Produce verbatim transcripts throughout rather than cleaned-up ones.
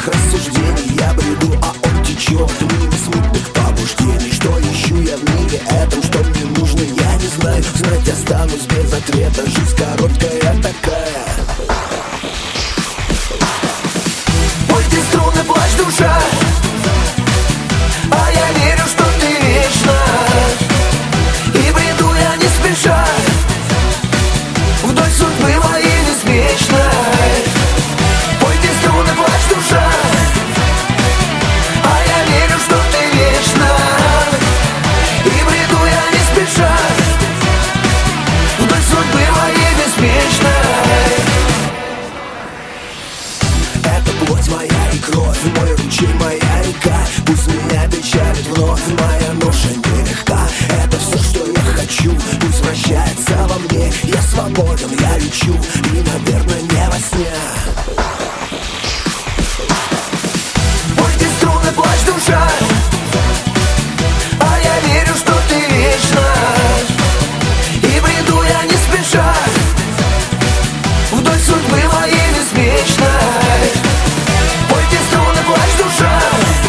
рассуждений. Я бреду, а он течет мимо смутных побуждений. Что ищу я в мире этом, что мне нужно, я не знаю. Знать останусь без ответа, жизнь короткая такая. Ой, ты струны, плачь, душа, а я верю, что ты вечна. И бреду я не спеша вдоль судьбы моей беспечной. Ой, ты струны, плачь, душа, а я верю, что ты вечна. И бреду я не спеша вдоль судьбы моей беспечной. Это плоть моя и кровь, мой ручей, моя река. Пусть меня печалит вновь, моя ноша нелегка. Это все, что я хочу, пусть вращается во мне. Я свободен, я лечу, и, наверное, не во сне. Ой, ты струны, плачь, душа, а я верю, что ты вечна. И бреду я не спеша вдоль судьбы моей беспечной. Ой, ты струны, плачь, душа,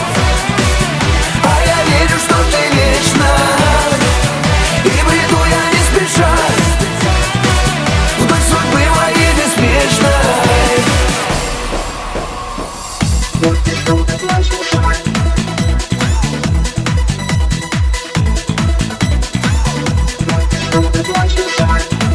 а я верю, что ты вечна. И бреду я не спеша вдоль судьбы моей беспечной. Ой, ты струны, плачь, душа, ой, ты струны, плачь, душа.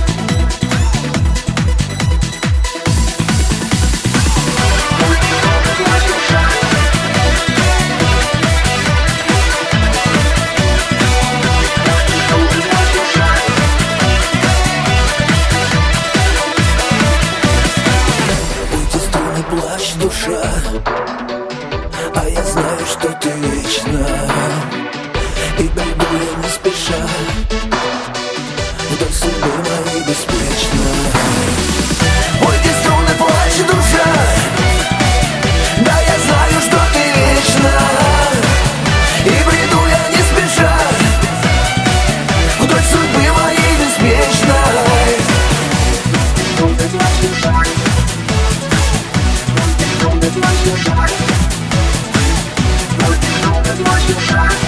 Плачь, душа, а я знаю, что ты вечна. И бегу я не спеша вдоль судьбы моей беспечной. Ой, ты струны, плачь, душа, да я знаю, что ты вечна. И бреду я не спеша вдоль судьбы моей беспечной. Ой, ты плачь, душа, ой, ты плачь, душа, ой, ты плачь, душа.